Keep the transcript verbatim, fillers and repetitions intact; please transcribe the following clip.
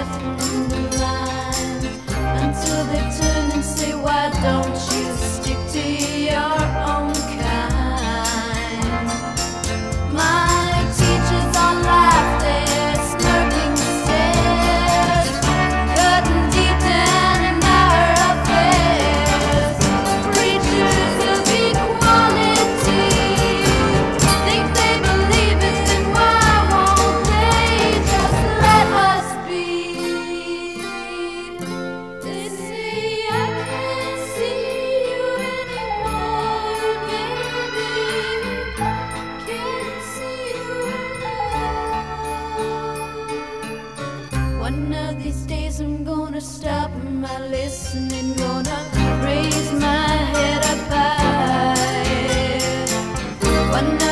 left in the line until they turn and say, why don't you stick to your own kind? My teachers all laugh, they're smirking stares, cutting deep down in our affairs. Preachers of equality think they believe it, then why won't they just let us be? They say I can't see you anymore, baby. Can't see you anymore. One of these days I'm gonna stop my listening, gonna raise my head up high. One